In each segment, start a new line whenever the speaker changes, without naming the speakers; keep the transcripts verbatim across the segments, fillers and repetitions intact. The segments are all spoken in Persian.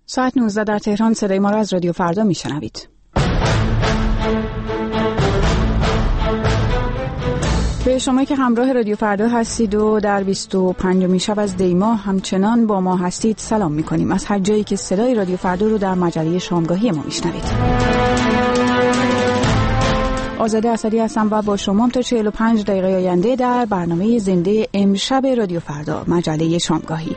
ساعت نوزده در تهران. صدای ما را از رادیو فردا میشنوید. به شما که همراه رادیو فردا هستید و در بیست و پنجمین شب از دی ماه همچنان با ما هستید سلام میکنیم از هر جایی که صدای رادیو فردا رو در مجله شامگاهی ما میشنوید. آزاده اسدی هستم و با شما تا چهل و پنج دقیقه آینده در برنامه زنده امشب رادیو فردا مجله شامگاهی.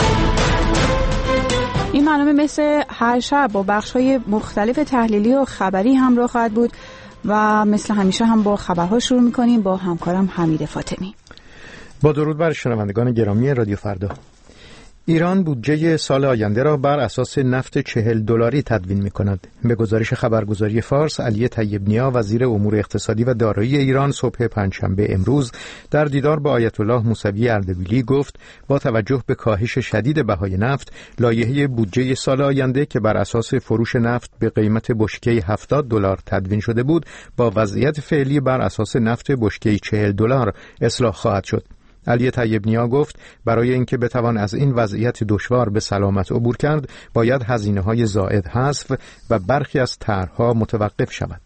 این برنامه مثل هر شب با بخش‌های مختلف تحلیلی و خبری همراه خواهد بود و مثل همیشه هم با خبرها شروع می‌کنیم با همکارم حمید فاطمی.
با درود بر شنوندگان گرامی رادیو فردا. ایران بودجه سال آینده را بر اساس نفت چهل دلاری تدوین می‌کند. به گزارش خبرگزاری فارس، علی طیب نیا وزیر امور اقتصادی و دارایی ایران صبح پنجشنبه امروز در دیدار با آیت الله موسوی اردبیلی گفت با توجه به کاهش شدید بهای نفت، لایحه بودجه سال آینده که بر اساس فروش نفت به قیمت بشکه هفتاد دلار تدوین شده بود، با وضعیت فعلی بر اساس نفت بشکه چهل دلار اصلاح خواهد شد. علی طیب نیا گفت برای اینکه بتوان از این وضعیت دشوار به سلامت عبور کرد، باید هزینه‌های زائد حذف و برخی از طرح‌ها متوقف شود.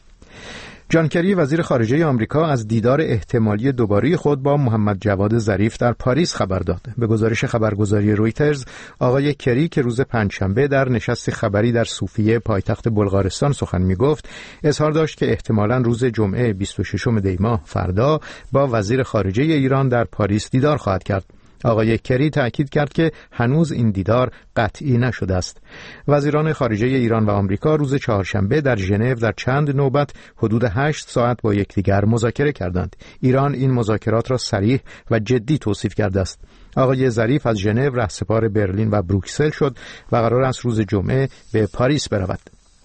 جان کری وزیر خارجه آمریکا از دیدار احتمالی دوباره خود با محمد جواد ظریف در پاریس خبر داد. به گزارش خبرگزاری رویترز، آقای کری که روز پنجشنبه در نشست خبری در صوفیه پایتخت بلغارستان سخن می‌گفت، اظهار داشت که احتمالاً روز جمعه بیست و ششم دی ماه فردا با وزیر خارجه ایران در پاریس دیدار خواهد کرد. آقای کری تأکید کرد که هنوز این دیدار قطعی نشده است. وزیران خارجه ایران و آمریکا روز چهارشنبه در ژنو در چند نوبت حدود هشت ساعت با یکدیگر مذاکره کردند. ایران این مذاکرات را صریح و جدی توصیف کرده است. آقای ظریف از ژنو رهسپار برلین و بروکسل شد و قرار است روز جمعه به پاریس برود.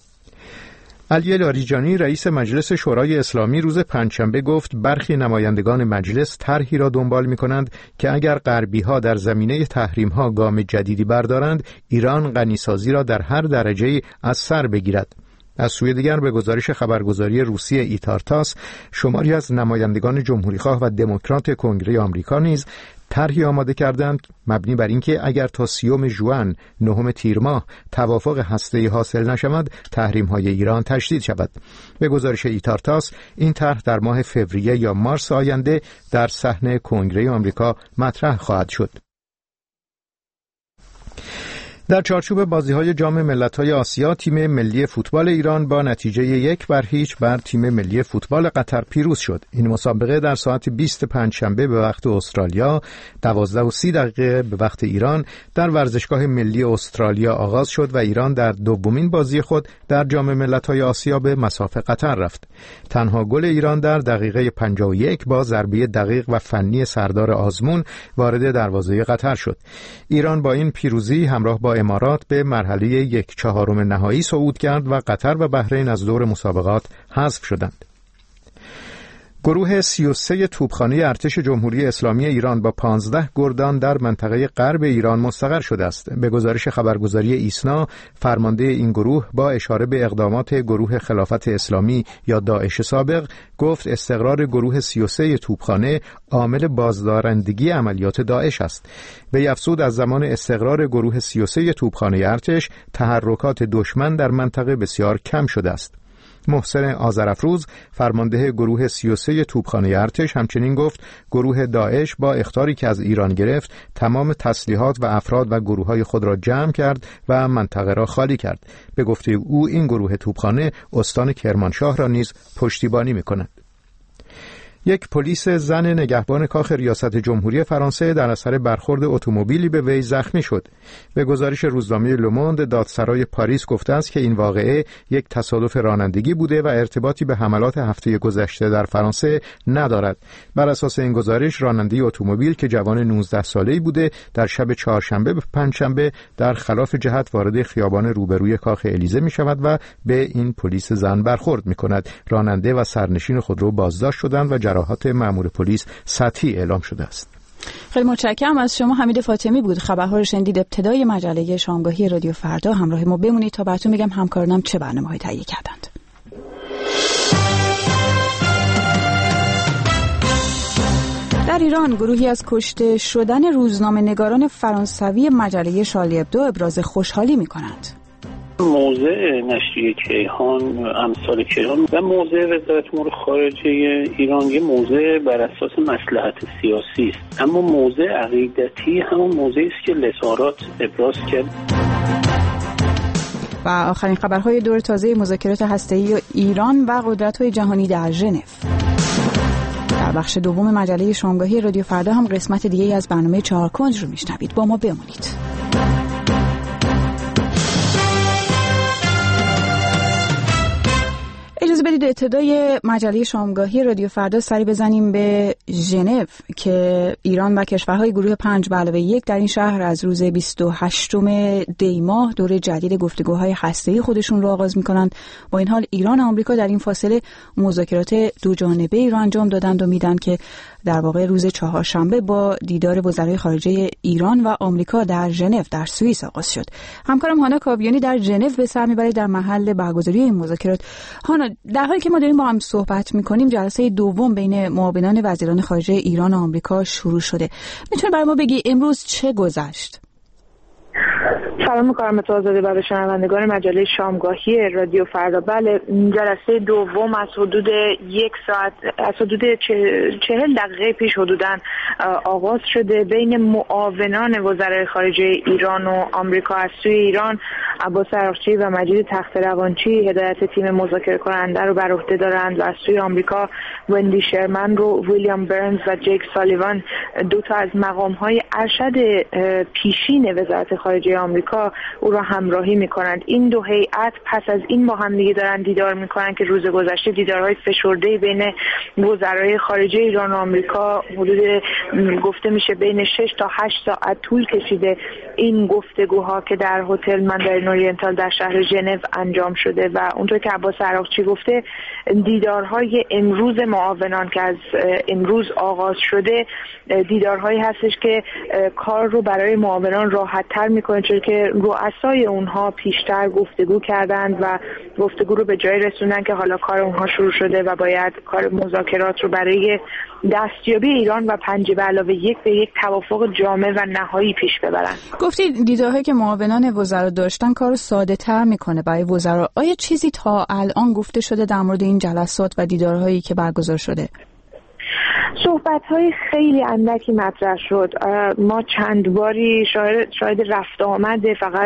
علی لاریجانی رئیس مجلس شورای اسلامی روز پنجشنبه گفت برخی نمایندگان مجلس طرحی را دنبال می‌کنند که اگر غربی‌ها در زمینه تحریم‌ها گام جدیدی بردارند، ایران غنیسازی را در هر درجه‌ای از سر بگیرد. از سوی دیگر به گزارش خبرگزاری روسیه ایتارتاس، شماری از نمایندگان جمهوریخواه و دموکرات کنگره آمریکا نیز طرحی آماده کردند مبنی بر اینکه اگر تا سیوم ژوئن نهم تیر ماه توافق هسته‌ای حاصل نشود، تحریم‌های ایران تشدید شود. به گزارش ایتارتاس، این طرح در ماه فوریه یا مارس آینده در صحن کنگره آمریکا مطرح خواهد شد. در چارچوب بازی‌های جام ملت‌های آسیا، تیم ملی فوتبال ایران با نتیجه یک بر هیچ بر تیم ملی فوتبال قطر پیروز شد. این مسابقه در ساعت بیست پنجشنبه به وقت استرالیا، دوازده و سی دقیقه به وقت ایران در ورزشگاه ملی استرالیا آغاز شد و ایران در دومین بازی خود در جام ملت‌های آسیا به مصاف قطر رفت. تنها گل ایران در دقیقه پنجاه و یک با ضربه دقیق و فنی سردار آزمون وارد دروازه قطر شد. ایران با این پیروزی همراه با امارات به مرحله یک چهارم نهایی صعود کرد و قطر و بحرین از دور مسابقات حذف شدند. گروه سی و سه توپخانه ارتش جمهوری اسلامی ایران با پانزده گردان در منطقه غرب ایران مستقر شده است. به گزارش خبرگزاری ایسنا، فرمانده این گروه با اشاره به اقدامات گروه خلافت اسلامی یا داعش سابق گفت استقرار گروه سی و سه توپخانه عامل بازدارندگی عملیات داعش است. به افزود از زمان استقرار گروه سی و سه توپخانه ارتش، تحرکات دشمن در منطقه بسیار کم شده است. محسن آذرافروز، فرمانده گروه سی و سه توپخانه ارتش، همچنین گفت گروه داعش با اخطاری که از ایران گرفت تمام تسلیحات و افراد و گروه‌های خود را جمع کرد و منطقه را خالی کرد. به گفته او این گروه توپخانه استان کرمانشاه را نیز پشتیبانی می‌کند. یک پلیس زن نگهبان کاخ ریاست جمهوری فرانسه در اثر برخورد اتومبیلی به وی زخمی شد. به گزارش روزنامه لوموند، دادسرای پاریس گفته است که این واقعه یک تصادف رانندگی بوده و ارتباطی به حملات هفته گذشته در فرانسه ندارد. بر اساس این گزارش، راننده اتومبیل که جوان نوزده ساله‌ای بوده، در شب چهارشنبه به پنجشنبه در خلاف جهت وارد خیابان روبروی کاخ الیزه می شود و به این پلیس زن برخورد می کند. راننده و سرنشین خودرو بازداشت شدند و جراحات مأمور پلیس سطحی اعلام شده است.
خیلی متشکرم از شما. حمید فاطمی بود. خبرها رو شنیدید. ابتدای مجله شامگاهی رادیو فردا. همراه ما بمونید تا براتون میگم همکارانم چه برنامه‌ای تهیه کردند. در ایران گروهی از کشته شدن روزنامه‌نگاران فرانسوی مجله شارلی ابدو ابراز خوشحالی می‌کنند.
موضع نشریه کیهان، امثال کیهان و موضع وزارت امور خارجه ایران یه موضع بر اساس مصلحت سیاسی است، اما موضع عقیدتی همون موضعی است که لسارات ابراز کرد.
و آخرین خبرهای دور تازه مذاکرات هسته‌ای ایران و قدرت‌های جهانی در ژنو. در بخش دوم مجله شامگاهی رادیو فردا هم قسمت دیگه‌ای از برنامه چهار کنج رو میشنوید. با ما بمونید. اجازه بدید ابتدای مجله شامگاهی رادیو فردا سری بزنیم به ژنو که ایران و کشورهای گروه پنج به علاوه یک در این شهر از روز بیست و هشتم دی ماه دوره جدید گفتگوهای هسته‌ای خودشون رو آغاز می‌کنند. با این حال ایران و آمریکا در این فاصله مذاکرات دو جانبه ای رو انجام دادند و میدن که در واقع روز چهارشنبه با دیدار وزرای خارجه ایران و آمریکا در ژنو در سوئیس آغاز شد. همکارم هانا کاویانی در ژنو به سر میبره در محل برگزاری این مذاکرات. هانا، در حالی که ما داریم با هم صحبت میکنیم جلسه دوم بین معاونان وزیران خارجه ایران و آمریکا شروع شده. میتونی برای ما بگی امروز چه گذشت؟
سلام می‌کنم به آزاده و به شنوندگان مجله شامگاهی رادیو فردا. بله، جلسه دوم از حدود یک ساعت از حدود چهل دقیقه پیش حدوداً آغاز شده بین معاونان وزرای خارجه ایران و آمریکا. از سوی ایران عباس عراقچی و مجید تخت‌روانچی هدایت تیم مذاکره کننده رو بر عهده دارند و از سوی آمریکا وندی شرمن رو ویلیام برنز و جیک سالیوان، دو تا از مقام‌های ارشد پیشین وزارت خارجه آمریکا او را همراهی می‌کنند. این دو هیئت پس از این با هم دیگه دارن دیدار می‌کنند که روز گذشته دیدارهای فشرده بین وزرای خارجه ایران و آمریکا حدود گفته میشه بین شش تا هشت ساعت طول کشیده. این گفتگوها که در هتل ماندارین اورینتال در شهر ژنو انجام شده و اونطور که عباس عراقچی گفته دیدارهای امروز معاونان که از امروز آغاز شده دیدارهایی هستش که کار رو برای معاونان راحت‌تر می‌کنه، چون که رؤسای اونها پیشتر گفتگو کردند و گفتگو رو به جای رسوندن که حالا کار اونها شروع شده و باید کار مذاکرات رو برای دستیابی ایران و پنج به علاوه یک به یک توافق جامع و نهایی پیش ببرن.
گفتید دیدارهایی که معاونان وزرا داشتن کارو ساده‌تر میکنه برای وزرا. آیا چیزی تا الان گفته شده در مورد این جلسات و دیدارهایی که برگزار شده؟
صحبت‌های خیلی اندکی مطرح شد. ما چند باری شاهد شاهد رفت آمد فقط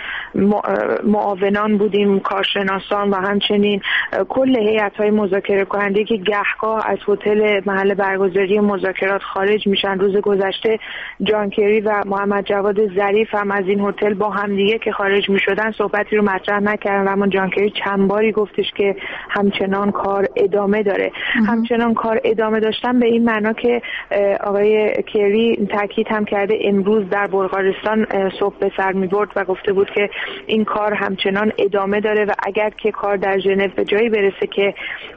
معاونان بودیم، کارشناسان و همچنین کل هیئت‌های مذاکره کننده که گهگاه از هتل محل برگزاری مذاکرات خارج میشن. روز گذشته جان کری و محمد جواد ظریف هم از این هتل با هم دیگه که خارج میشدن صحبتی رو مطرح نکردن، اما جان کری چند باری گفتش که همچنان کار ادامه داره. همچنان کار ادامه داشتن به این معنا که آقای کری تاکید هم کرده امروز در بلغارستان صبح به سر می‌برد و گفته بود که این کار همچنان ادامه داره و اگر که کار در ژنو به جایی برسه که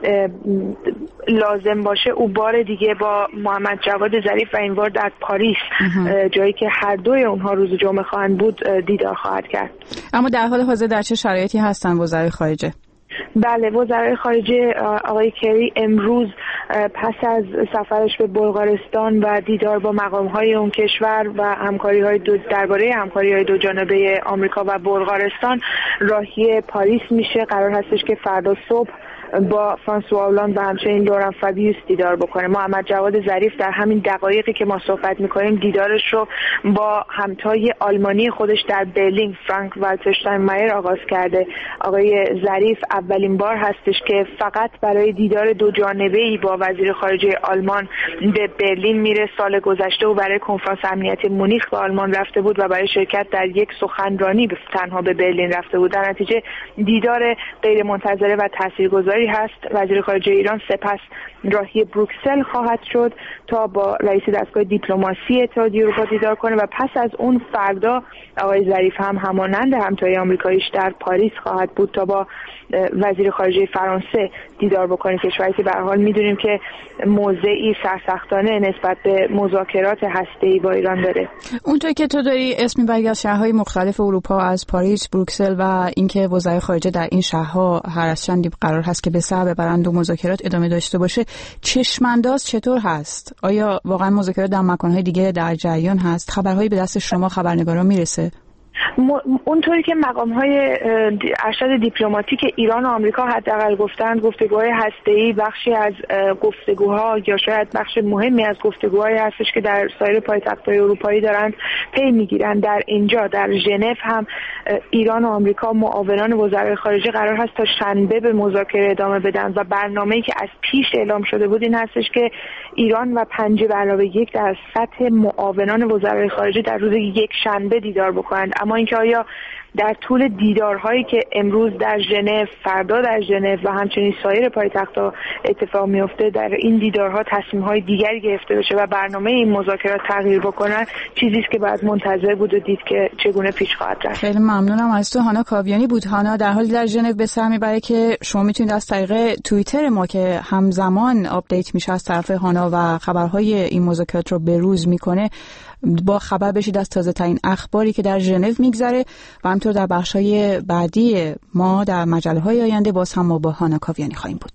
لازم باشه او بار دیگه با محمد جواد ظریف و این بار در پاریس جایی که هر دوی اونها روز جمعه خواهند بود دیدار خواهد کرد.
اما در حال حاضر در چه شرایطی هستن وزرای خارجه؟
بله، وزرای خارجه آقای کری امروز پس از سفرش به بلغارستان و دیدار با مقام‌های اون کشور و همکاری‌های دو درباره همکاری‌های دو جانبه آمریکا و بلغارستان راهی پاریس میشه. قرار هستش که فردا صبح با فرانسوا هولند و همچنین لورن فابیوس دیدار بکنه. محمد جواد ظریف در همین دقایقی که ما صحبت میکنیم دیدارش رو با همتای آلمانی خودش در برلین فرانک والتر شتاینمایر آغاز کرده. آقای ظریف اولین بار هستش که فقط برای دیدار دو جانبه‌ای با وزیر خارجه آلمان به برلین میره. سال گذشته او برای کنفرانس امنیتی مونیخ به آلمان رفته بود و برای شرکت در یک سخنرانی به تنها به برلین رفته بود. در نتیجه دیدار غیر منتظره و تاثیرگذاری هست. وزیر خارجه ایران سپس راهی بروکسل خواهد شد تا با رئیس دستگاه دیپلماسی اتحادیه اروپا دیدار کنه و پس از اون فردا آقای ظریف هم همانند همتای آمریکاییش در پاریس خواهد بود تا با وزیر خارجه فرانسه دیدار بکنه، کشوری که به هر حال میدونیم که موضعی سرسختانه نسبت به مذاکرات هسته‌ای با ایران داره.
اونطور که تو داری اسم میبری از شهرهای مختلف اروپا، از پاریس، بروکسل و اینکه وزرای خارجه در این شهرها هر از چندی قرار هست که که به سر ببرند و مذاکرات ادامه داشته باشه، چشمانداز چطور هست؟ آیا واقعا مذاکرات در مکان‌های دیگه در جریان هست؟ خبرهایی به دست شما خبرنگاران میرسه؟
اونطوری که مقام‌های ارشد دیپلماتیک ایران و آمریکا حداقل گفتند، گفتگوهای هسته‌ای بخشی از گفتگوها یا شاید بخش مهمی از گفتگوهای هستش که در سایر پایتخت‌های اروپایی دارن پی میگیرن. در اینجا در ژنو هم ایران و آمریکا معاونان وزرای خارجه قرار هست تا شنبه به مذاکره ادامه بدن و برنامه‌ای که از پیش اعلام شده بود این هستش که ایران و پنج به علاوه یک در سطح معاونان وزرای خارجه در روز یک شنبه دیدار بکنند. اما اینکه آیا در طول دیدارهایی که امروز در ژنو، فردا در ژنو و همچنین سایر پایتخت‌ها اتفاق میفته، در این دیدارها تصمیم‌های دیگری گرفته بشه و برنامه این مذاکرات تغییر بکنن، چیزی است که باید منتظر بود و دید که چگونه پیش خواهد رفت.
خیلی ممنونم از تو. هانا کاویانی بود. هانا در حالی در ژنو به سر میبره که شما میتونید از طریق توییتر ما که همزمان آپدیت میشه از طرف هانا و خبرهای این مذاکرات رو به روز میکنه با خبر بشید از تازه ترین اخباری که در ژنو میگذره و همطور در بخشای بعدی ما در مجله های آینده باز هم ما با هانا کاویانی خواهیم بود.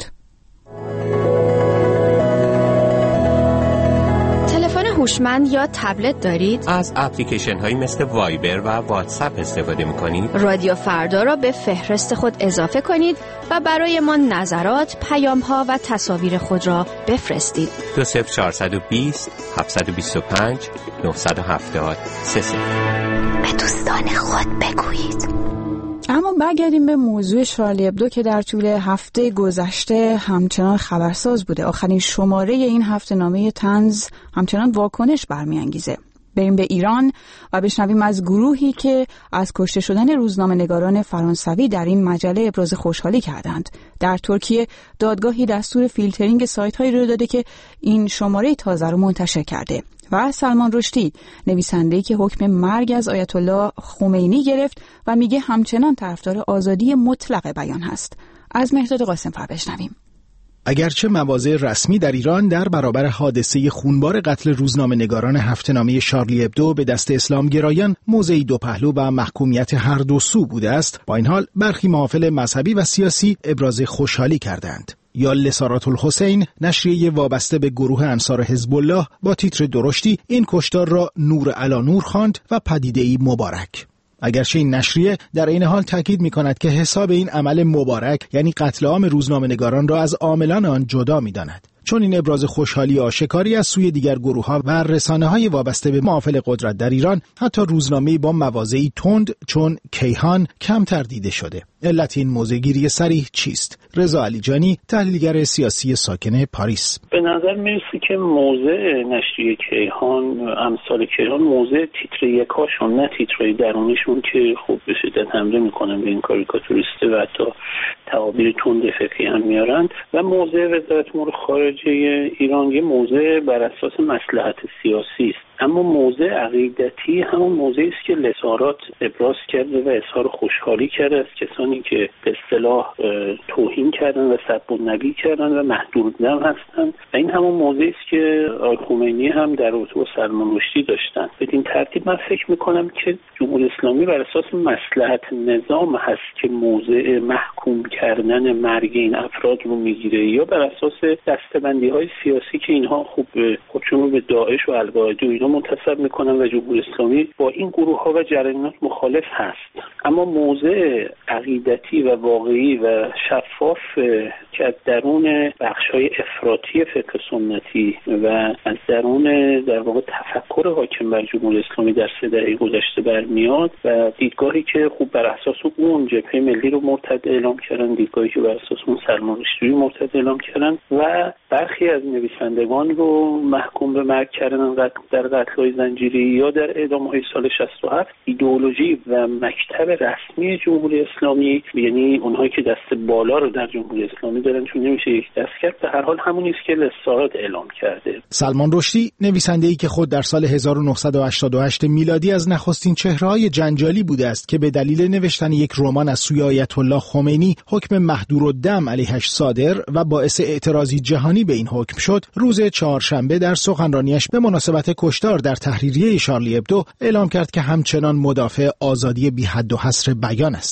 تلفن هوشمند یا تبلت دارید؟
از اپلیکیشن هایی مثل وایبر و واتساپ استفاده میکنید؟
رادیو فردا را به فهرست خود اضافه کنید و برای ما نظرات، پیام ها و تصاویر خود را بفرستید.
دو صفر چهارصد و بیست هفتصد و بیست و پنج نهصد و هفتاد سه صفر.
به دوستان خود بگویید.
اما برگردیم به موضوع شارلی ابدو که در طول هفته گذشته همچنان خبرساز بوده. آخرین شماره این هفته نامه طنز همچنان واکنش برمیانگیزه. بریم به ایران و بشنویم از گروهی که از کشته شدن روزنامه‌نگاران فرانسوی در این مجله ابراز خوشحالی کردند. در ترکیه دادگاهی دستور فیلترینگ سایت‌هایی رو داده که این شماره تازه رو منتشر کرده. و سلمان رشدی، نویسنده‌ای که حکم مرگ از آیت الله خمینی گرفت و میگه همچنان طرفدار آزادی مطلق بیان هست. از مهرداد قاسم‌فر بشنویم.
اگرچه مواضع رسمی در ایران در برابر حادثه خونبار قتل روزنامه‌نگاران هفته‌نامه شارلی ابدو به دست اسلامگرایان موضعی دو پهلو و محکومیت هر دو سو بوده است، با این حال برخی محافل مذهبی و سیاسی ابراز خوشحالی کردند. یا لسارات الحسین، نشریه وابسته به گروه انصار حزب الله، با تیتر درشتی این کشتار را نور علی نور خواند و پدیده‌ای مبارک. اگرچه این نشریه در این حال تاکید می‌کند که حساب این عمل مبارک یعنی قتل عام روزنامه‌نگاران را از عاملان آن جدا می‌داند، چون این ابراز خوشحالی آشکاری از سوی دیگر گروه‌ها و رسانه‌های وابسته به محافل قدرت در ایران حتی روزنامه‌ای با مواضعی تند چون کیهان کمتر دیده شده. علت این موضع‌گیری صریح چیست؟ رضا علیجانی، تحلیلگر سیاسی ساکن پاریس:
به نظر میرسه که موضع نشریه کیهان، امثال کیهان، موضع تیتر یکاشون نه تیترهای درونیشون که خوب به شدت حمله میکنن به این کاریکاتوریسته و حتی تعابیر تند فکری هم میارن و موضع وزارت امور خارجه ایران یه موضع بر اساس مصلحت سیاسی است. اما موضع عقیدتی همون موضعی است که لسارات ابراز کرده و اظهار خوشحالی کرده از کسانی که به اصطلاح توهین کردن و سب النبی کردن و محدودنم هستند و این همون موضعی است که آقای خمینی هم در رابطه با سلمان رشدی داشتن. بدین ترتیب من فکر میکنم که جمهوری اسلامی بر اساس مصلحت نظام هست که موضع محکوم کردن مرگ این افراد رو میگیره یا بر اساس دسته‌بندی های سیاسی که اینها خوب خودشون رو به داعش و القاعده و اینا منتسب میکنن و جمهوری اسلامی با این گروه ها و جریانات مخالف هست. اما موضع عقیدتی و واقعی و شفاف که از درون بخش‌های افراطی فکر سنتی و از درون در واقع تفکر حاکم بر جمهوری اسلامی در سه دهه گذشته برمیاد و دیدگاهی که خوب بر اساس اون جبهه ملی رو مرتد اعلام کردن، دیدگاهی که بر اساس اون سلمان رشدی مرتد اعلام کردن و برخی از نویسندگان رو محکوم به مرگ کردن در قتل‌های زنجیری یا در اعدام‌های سال شصت و هفت. ایدئولوژی و مکتب رسمی جمهوری اسلامی، یعنی اونهایی که دست بالا رو در جمهوری اسلامی دارن، چون نمیشه یک دست کرد، به هر حال همونی است که لسارات اعلام کرده.
سلمان رشدی، نویسنده‌ای که خود در سال هزار و نهصد و هشتاد و هشت میلادی از نخستین چهره‌های جنجالی بوده است که به دلیل نوشتن یک رمان از سوی آیت الله خمینی حکم محدودالدم علیهش صادر و باعث اعتراضی جهانی به این حکم شد، روز چهارشنبه در سخنرانیش به مناسبت کشتار در تحریریه شارلی ابدو اعلام کرد که همچنان مدافع آزادی بی حد و حصر بیان است.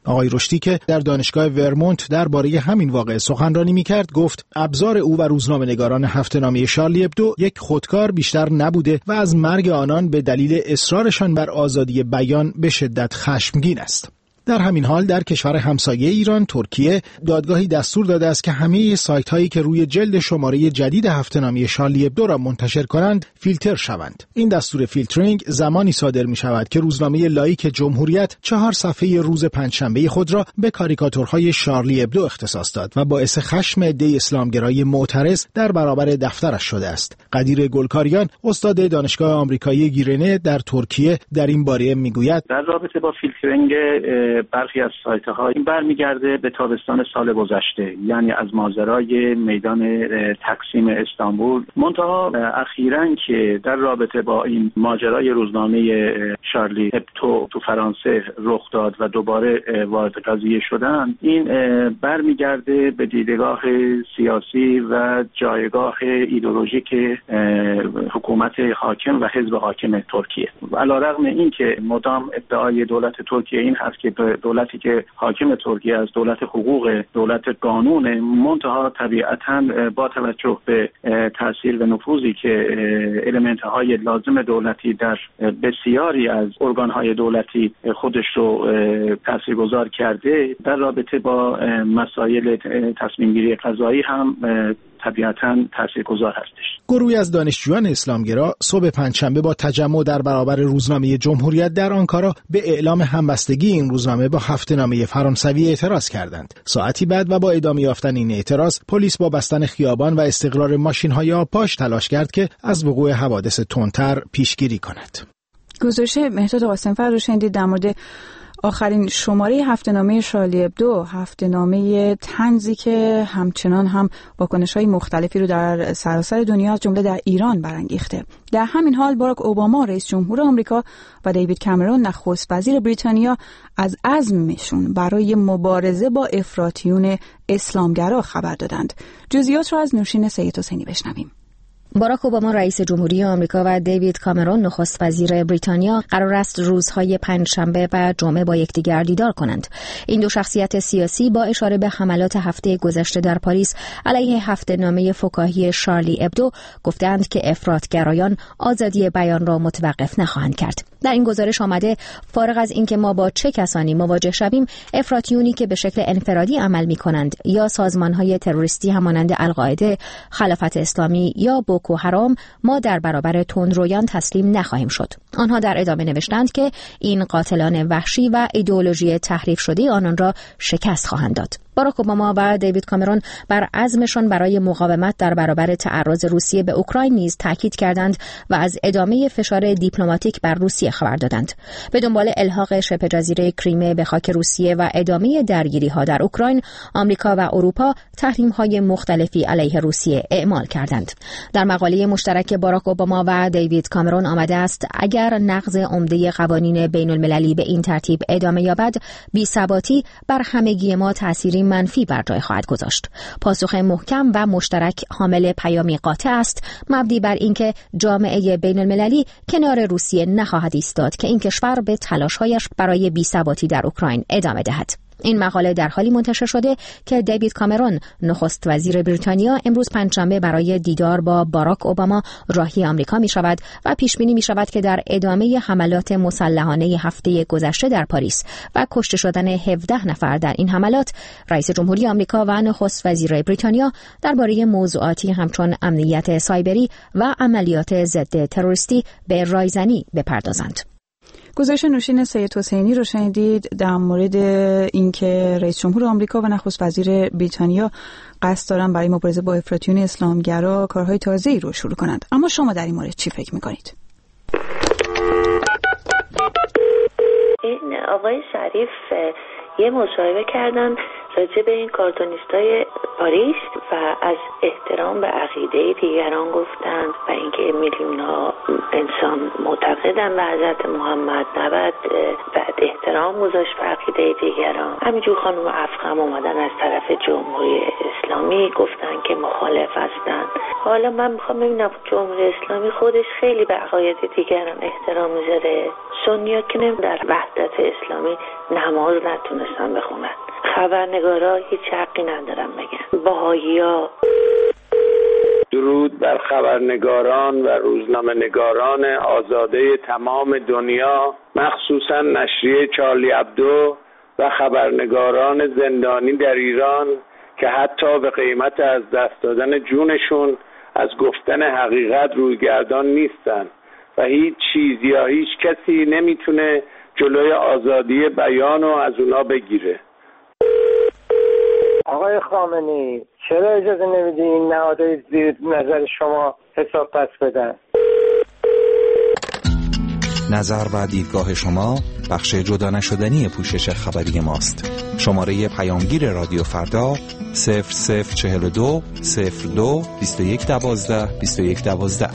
آقای رشدی که در دانشگاه ورمونت درباره همین واقعه سخنرانی می‌کرد گفت ابزار او و روزنامه‌نگاران هفته‌نامه شارلی ابدو یک خودکار بیشتر نبوده و از مرگ آنان به دلیل اصرارشان بر آزادی بیان به شدت خشمگین است. در همین حال در کشور همسایه ایران، ترکیه، دادگاهی دستور داده است که همه سایت هایی که روی جلد شماره جدید هفته‌نامه شارلی ابدو را منتشر کنند فیلتر شوند. این دستور فیلترینگ زمانی صادر می شود که روزنامه لایک جمهوریت چهار صفحه روز پنجشنبه خود را به کاریکاتورهای شارلی ابدو اختصاص داد و باعث خشم عده اسلامگرای معترض در برابر دفترش شده است. قدیر گلکاریان، استاد دانشگاه آمریکایی گیرنه در ترکیه، در این باره میگوید
در رابطه با فیلترینگ برخی از سایت‌ها این برمیگرده به تابستان سال گذشته، یعنی از ماجرای میدان تقسیم استانبول. منتها اخیراً که در رابطه با این ماجرای روزنامه شارلی ابدو تو فرانسه رخ داد و دوباره وارد قضیه شدن، این برمیگرده به دیدگاه سیاسی و جایگاه ایدئولوژیک حکومت حاکم و حزب حاکم ترکیه. علیرغم این که مدام ادعای دولت ترکیه این هست که دولتی که حاکم ترکیه از دولت حقوق، دولت قانون، منتها طبیعتاً با توجه به تاثیر و نفوذی که المنت‌های لازم دولتی در بسیاری از ارگان‌های دولتی خودش رو تاثیرگذار کرده، در رابطه با مسائل تصمیم‌گیری قضایی هم طبیعتاً تاثیرگذار هستش.
گروهی از دانشجویان اسلامگرا صبح پنجشنبه با تجمع در برابر روزنامه جمهوریت در آنکارا به اعلام همبستگی این روزنامه با هفته‌نامه فرانسوی اعتراض کردند. ساعتی بعد و با ادامه یافتن این اعتراض، پلیس با بستن خیابان و استقرار ماشین‌های آبپاش تلاش کرد که از وقوع حوادث تندتر پیشگیری کند.
گزارش مهرداد قاسم‌فر رو شنیدید در مورد آخرین شماره هفته‌نامه شارلی ابدو، هفته‌نامه طنزی که همچنان هم واکنش‌های مختلفی رو در سراسر دنیا از جمله در ایران برانگیخته. در همین حال باراک اوباما رئیس جمهور آمریکا و دیوید کامرون نخست وزیر بریتانیا از عزمشون برای مبارزه با افراطیون اسلامگرا خبر دادند. جزئیات رو از نوشین سید حسینی بشنویم.
باراک اوباما رئیس جمهوری آمریکا و دیوید کامرون نخست وزیر بریتانیا قرار است روزهای پنجشنبه و جمعه با یکدیگر دیدار کنند. این دو شخصیت سیاسی با اشاره به حملات هفته گذشته در پاریس علیه هفته‌نامه فکاهی شارلی ابدو گفتند که افراطگرایان آزادی بیان را متوقف نخواهند کرد. در این گزارش آمده فارغ از اینکه ما با چه کسانی مواجه شویم، افراطیونی که به شکل انفرادی عمل می‌کنند یا سازمان‌های تروریستی همانند القاعده، خلافت اسلامی یا بوکو حرام، ما در برابر تندرویان تسلیم نخواهیم شد. آنها در ادامه نوشتند که این قاتلان وحشی و ایدئولوژی تحریف شده آنان را شکست خواهند داد. باراک اوباما و دیوید کامرون بر عزمشان برای مقاومت در برابر تعرض روسیه به اوکراین نیز تاکید کردند و از ادامه فشار دیپلماتیک بر روسیه خبر دادند. به دنبال الحاق شبه جزیره کریمه به خاک روسیه و ادامه درگیری‌ها در اوکراین، آمریکا و اروپا تحریم‌های مختلفی علیه روسیه اعمال کردند. در مقاله مشترک باراک اوباما و دیوید کامرون آمده است اگر نقض عمده قوانین بین‌المللی به این ترتیب ادامه یابد، بی‌ثباتی بر همگی ما تأثیری منفی بر جای خواهد گذاشت. پاسخ محکم و مشترک حامل پیامی قاطع است، مبنی بر اینکه جامعه بین‌المللی کنار روسیه نخواهد ایستاد که این کشور به تلاش‌هایش برای بی‌ثباتی در اوکراین ادامه دهد. این مقاله در حالی منتشر شده که دیوید کامرون نخست وزیر بریتانیا امروز پنجشنبه برای دیدار با باراک اوباما راهی آمریکا می شود و پیش بینی می شود که در ادامه حملات مسلحانه هفته گذشته در پاریس و کشته شدن هفده نفر در این حملات، رئیس جمهوری آمریکا و نخست وزیر بریتانیا درباره موضوعاتی همچون امنیت سایبری و عملیات ضد تروریستی به رایزنی بپردازند.
گزارش نوشین سید حسینی رو شنیدید در مورد اینکه رئیس جمهور آمریکا و نخست وزیر بریتانیا قصد دارن برای مبارزه با افراطیون اسلامگرا کارهای تازه‌ای رو شروع کنند. اما شما در این مورد چی فکر می‌کنید؟
این آقای شریف یه مصاحبه کردن راجع به این کارتونیستای پاریس و از احترام به عقیده دیگران گفتند و اینکه میلیون‌ها انسان معتقدن به حضرت محمد، نباید بعد احترام گذاشت به عقیده دیگران. همینجور خانم افخم اومدن از طرف جمهوری اسلامی گفتن که مخالف هستن. حالا من میخوام ببینم جمهوری اسلامی خودش خیلی به عقاید دیگران احترام میذاره. سنیا که در وحدت اسلامی نماز نتونستن بخونن. خبرنگارا هیچ حقی ندارن بگن. بهائی‌ها.
درود بر خبرنگاران و روزنامه‌نگاران آزاده تمام دنیا، مخصوصا نشریه چارلی ابدو و خبرنگاران زندانی در ایران که حتی به قیمت از دست دادن جونشون از گفتن حقیقت رویگردان نیستن و هیچ چیز یا هیچ کسی نمیتونه جلوی آزادی بیان رو از اونا بگیره.
آقای خامنه‌ای چرا اجازه نمیدی این نهادهای زیر نظر شما حساب پس بدن؟
نظر و دیدگاه شما بخش جدا نشدنی پوشش خبری ماست. شماره پیامگیر رادیو فردا صفر صفر چهل و دو صفر دو بیست و یک دوازده بیست و یک دوازده.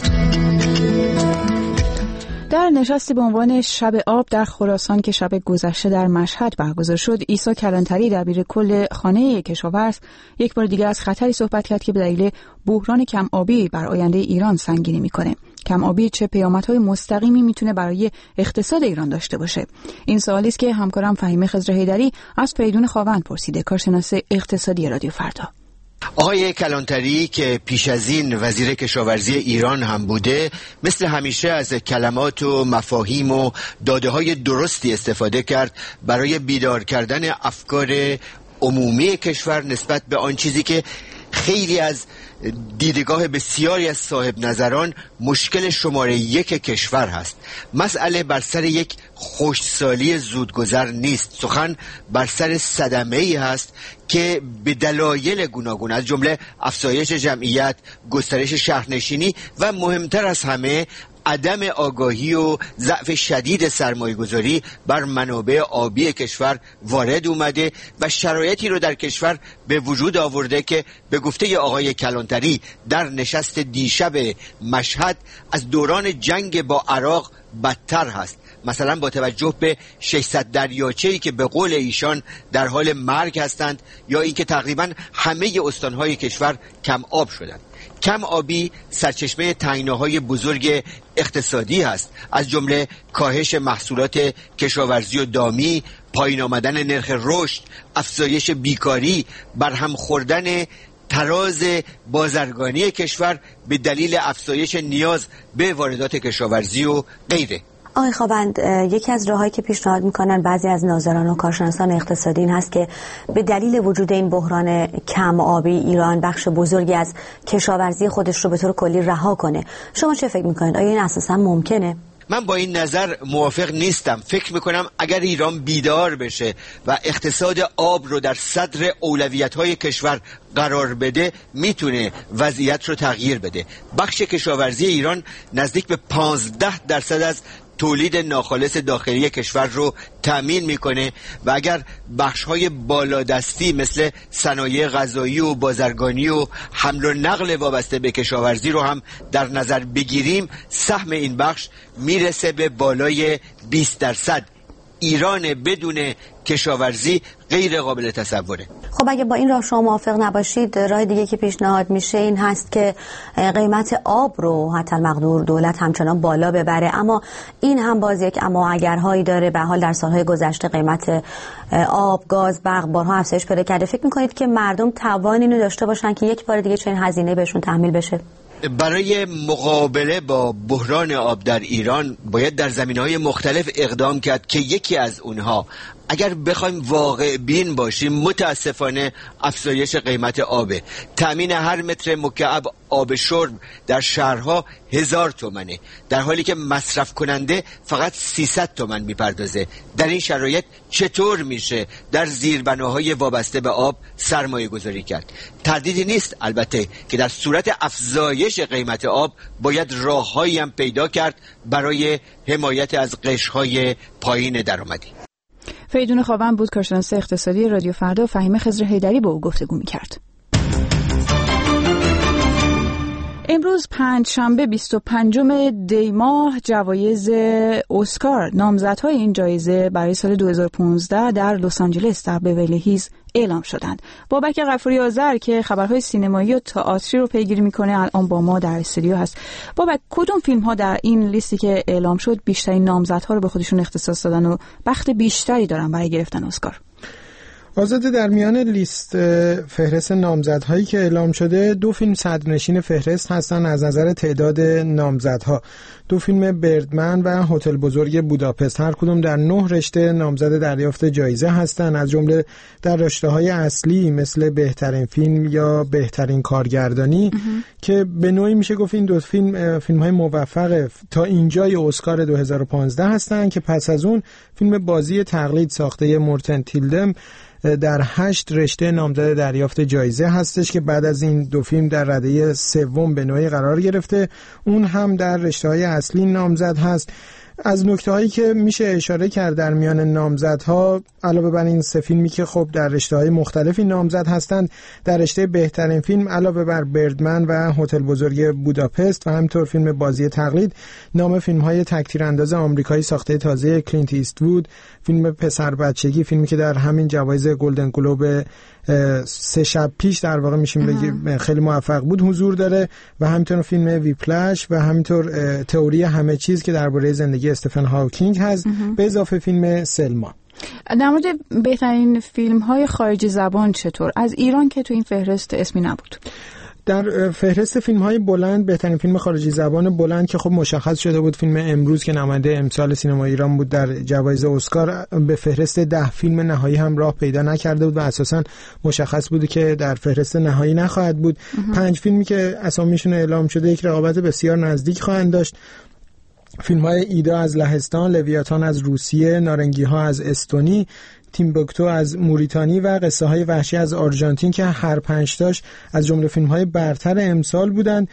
در نشستی به عنوان شب آب در خراسان که شب گذشته در مشهد برگزار شد، عیسی کلانتری دبیر کل خانه کشاورز یک بار دیگر از خطری صحبت کرد که به دلیل بحران کم آبی بر آینده ایران سنگینی میکنه. کم آبی چه پیامدهای مستقیمی میتونه برای اقتصاد ایران داشته باشه؟ این سوالی است که همکارم فهیمه خضر حیدری از فریدون خاوند پرسیده، کارشناس اقتصادی رادیو فردا.
آقای کلانتری که پیش از این وزیر کشاورزی ایران هم بوده، مثل همیشه از کلمات و مفاهیم و داده‌های درستی استفاده کرد برای بیدار کردن افکار عمومی کشور نسبت به آن چیزی که خیلی از دیدگاه بسیاری از صاحب نظران مشکل شماره یک کشور هست. مسئله بر سر یک خوشسالی زودگذر نیست، سخن بر سر صدمه‌ای هست که به دلایل گوناگون از جمله افزایش جمعیت، گسترش شهرنشینی و مهمتر از همه عدم آگاهی و ضعف شدید سرمایه‌گذاری بر منابع آبی کشور وارد اومده و شرایطی رو در کشور به وجود آورده که به گفته آقای کلانتری در نشست دیشب مشهد از دوران جنگ با عراق بدتر هست. مثلا با توجه به ششصد دریاچه‌ای که به قول ایشان در حال مرگ هستند، یا اینکه تقریبا همه استانهای کشور کم آب شدند. کم آبی سرچشمه تنگناهای بزرگ اقتصادی هست، از جمله کاهش محصولات کشاورزی و دامی، پایین آمدن نرخ رشد، افزایش بیکاری، برهم خوردن تراز بازرگانی کشور به دلیل افزایش نیاز به واردات کشاورزی و غیره.
آقای خاوند، یکی از راههایی که پیشنهاد میکنن بعضی از ناظران و کارشناسان اقتصادی این هست که به دلیل وجود این بحران کم آبی ایران بخش بزرگی از کشاورزی خودش رو به طور کلی رها کنه. شما چه فکر میکنید؟ آیا این اساسا ممکنه؟
من با این نظر موافق نیستم. فکر میکنم اگر ایران بیدار بشه و اقتصاد آب رو در صدر اولویت‌های کشور قرار بده، میتونه وضعیت رو تغییر بده. بخش کشاورزی ایران نزدیک به پانزده درصد از تولید ناخالص داخلی کشور رو تأمین میکنه و اگر بخش‌های بالادستی مثل صنایع غذایی و بازرگانی و حمل و نقل وابسته به کشاورزی رو هم در نظر بگیریم، سهم این بخش میرسه به بالای بیست درصد. ایران بدون کشاورزی غیر قابل تصوره.
خب اگه با این راه شما موافق نباشید، راه دیگه که پیشنهاد میشه این هست که قیمت آب رو حتی المقدور دولت همچنان بالا ببره، اما این هم باز یک اما اگرهایی داره. به حال در سالهای گذشته قیمت آب، گاز، برق بارها افزایش پیدا کرده. فکر میکنید که مردم توان اینو داشته باشن که یک بار دیگه چنین هزینه بهشون تحمیل بشه؟
برای مقابله با بحران آب در ایران باید در زمینه‌های مختلف اقدام کرد که یکی از اونها، اگر بخوایم واقع بین باشیم، متاسفانه افزایش قیمت آبه. تأمین هر متر مکعب آب شرب در شهرها هزار تومنه، در حالی که مصرف کننده فقط سیصد تومن میپردازه. در این شرایط چطور میشه در زیربناهای وابسته به آب سرمایه گذاری کرد؟ تردیدی نیست البته که در صورت افزایش قیمت آب باید راههایی هم پیدا کرد برای حمایت از قشرهای پایین درآمدی.
فریدون خاوند بود، کارشناس اقتصادی رادیو فردا. فهیمه خضر حیدری با او گفتگو می‌کرد. امروز امروز پنج شنبه بیست و پنجم دی ماه جوایز اسکار، نامزدهای این جایزه برای سال دو هزار و پانزده در لس آنجلس در بیولی هیلز اعلام شدند. بابک غفوری آذر که خبرهای سینمایی و تئاتری رو پیگیری میکنه الان با ما در استودیو هست. بابک، کدوم فیلم ها در این لیستی که اعلام شد بیشترین نامزدها رو به خودشون اختصاص دادن و بخت بیشتری دارن برای گرفتن اسکار؟
آزاده، در میان لیست فهرست نامزدهایی که اعلام شده دو فیلم صدرنشین فهرست هستن از نظر تعداد نامزدها. دو فیلم بردمن و هتل بزرگ بوداپست، هر کدوم در نه رشته نامزد دریافت جایزه هستند، از جمله در رشته‌های اصلی مثل بهترین فیلم یا بهترین کارگردانی که به نوعی میشه گفت این دو فیلم فیلم‌های موفق تا اینجای اسکار دو هزار و پانزده هستند که پس از اون فیلم بازی تقلید ساخته مورتن تیلدم در هشت رشته نامزد دریافت جایزه هستش که بعد از این دو فیلم در رده سوم به نوعی قرار گرفته، اون هم در رشته‌های اصلی نامزد هست. از نکته‌هایی که میشه اشاره کرد در میان نامزدها، علاوه بر این سه فیلمی که خب در رشته‌های مختلفی نامزد هستند، در رشته بهترین فیلم علاوه بر بردمن و هتل بزرگ بوداپست و همینطور فیلم بازی تقلید، نام فیلم‌های تک‌تیرانداز آمریکایی ساخته تازه کلینت ایستوود، فیلم پسر بچگی، فیلمی که در همین جوایز گلدن گلوب سه شب پیش در واقع میشیم بگیم خیلی موفق بود حضور داره، و همینطور فیلم ویپلش و همینطور تئوری همه چیز که درباره زندگی استفن هاوکینگ هست، به اضافه فیلم سلما.
در مورد بهترین فیلم های خارجی زبان چطور؟ از ایران که تو این فهرست اسمی نبود.
در فهرست فیلم‌های بلند بهترین فیلم خارجی زبان بلند که خب مشخص شده بود فیلم امروز که نماینده امسال سینما ایران بود در جوایز اسکار، به فهرست ده فیلم نهایی هم راه پیدا نکرده بود و اساساً مشخص بود که در فهرست نهایی نخواهد بود. پنج فیلمی که اسامیشون اعلام شده یک رقابت بسیار نزدیک خواهند داشت. فیلم‌های ایدا از لهستان، لویاتان از روسیه، نارنگی‌ها از استونی، تیمبوکتو از موریتانی و قصه های وحشی از آرژانتین که هر پنج تاش از جمله فیلم های برتر امسال بودند.